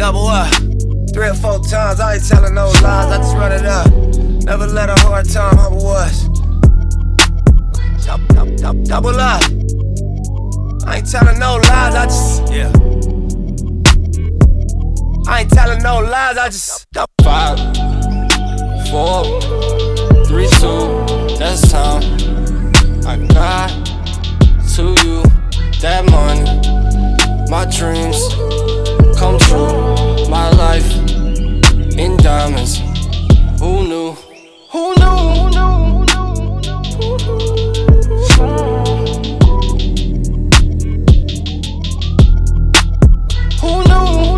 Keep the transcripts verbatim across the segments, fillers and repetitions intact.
double up. Three or four times, I ain't telling no lies, I just run it up. Never let a hard time humble us. Double, double, double, double up. I ain't telling no lies, I just, yeah. I ain't telling no lies, I just double. Five, four, three, two, that's time. I got to you that money. My dreams come true. My life in diamonds. Who knew? Who knew? Who knew? Who knew?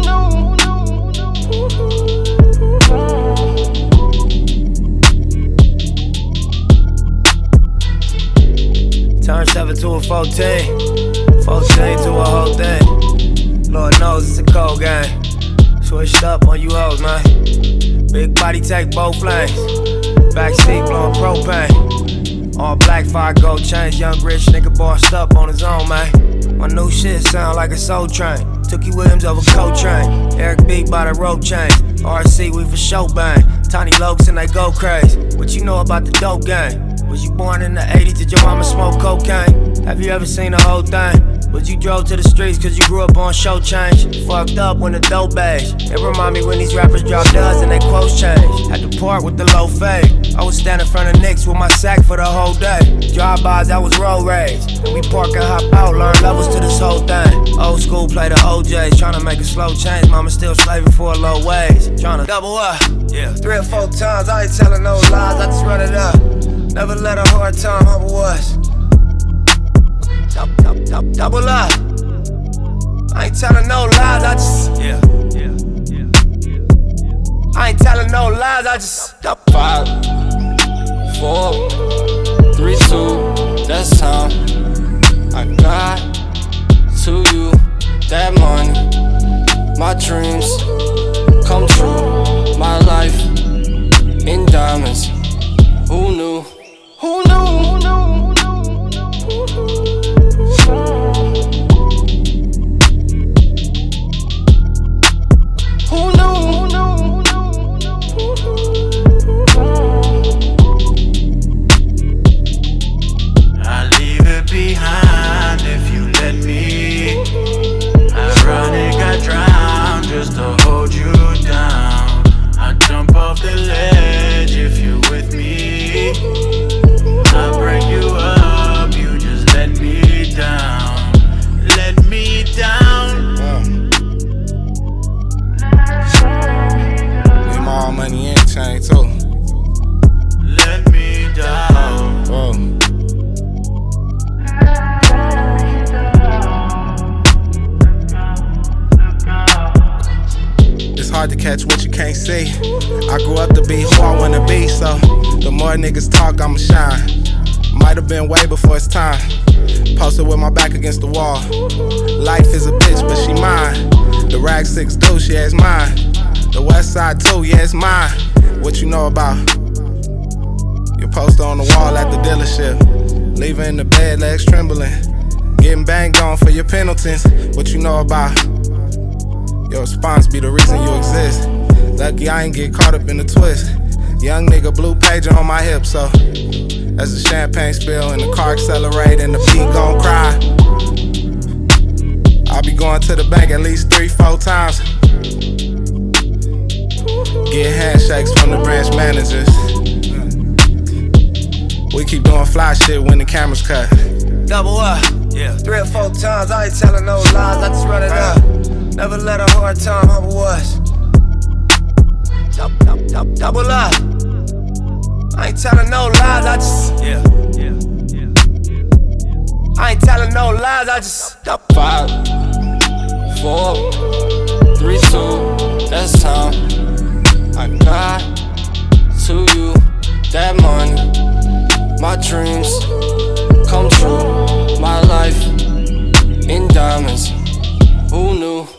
Turn seven to a fourteen, fourteen to a whole thing. Lord knows it's a cold game. Switched up on you hoes, man. Big body take both lanes. Backseat blowing propane. All black, fire gold chains. Young rich nigga bossed up on his own, man. My new shit sound like a soul train. Tookie Williams over Coltrane. Eric B by the rope chains. R C, we for show bang. Tiny Lokes and they go crazy. What you know about the dope game? Was you born in the eighties? Did your mama smoke cocaine? Have you ever seen the whole thing? Was you drove to the streets cause you grew up on show change? Fucked up when the dope age. It remind me when these rappers drop duds and they quotes change. Had to park with the low fade. I was standing in front of Knicks with my sack for the whole day. Drive-bys, that was road rage. And we park and hop out, learn levels to this whole thing. Old school play the O Js, tryna make a slow change. Mama still slaving for a low wage. Tryna double up, yeah. Three or four times, I ain't telling no lies, I just run it up. Never let a hard time humble us. Double, double, double, double up. I ain't telling no lies, I just, yeah, yeah, yeah, yeah. I ain't telling no lies, I just double. Five, four, three, two, that's time. I got to you that money. My dreams come true. My life in diamonds. Who knew? Who knew? Who knew? Who knew? I leave it behind if you let me. Ironic, I drown just to hold you down. I jump off the ledge if you're with me. I break you up, you just let me down. Let me down. Need my all money and chain too. Let me down. Whoa. It's hard to catch what you can't see. I grew up to be who I wanna be, so the more niggas talk, I'ma shine. Might have been way before it's time. Posted with my back against the wall. Life is a bitch, but she mine. The rag six deuce, yeah, it's mine. The west side too, yeah, it's mine. What you know about? Your poster on the wall at the dealership. Leaving in the bed, legs trembling. Getting banged on for your penalties. What you know about? Your response be the reason you exist. Lucky I ain't get caught up in the twist. Young nigga, blue pager on my hip, so as the champagne spill and the car accelerate and the beat gon' cry. I'll be going to the bank at least three, four times. Get handshakes from the branch managers. We keep doing fly shit when the cameras cut. Double up, yeah. Three or four times, I ain't telling no lies, I just run it up. Never let a hard time humble us. Double, double, double, double up. I ain't telling no lies, I just, yeah, yeah, yeah, yeah. I ain't telling no lies, I just double. Five, four, three, two, that's time. I got to you that money. My dreams come true. My life in diamonds. Who knew?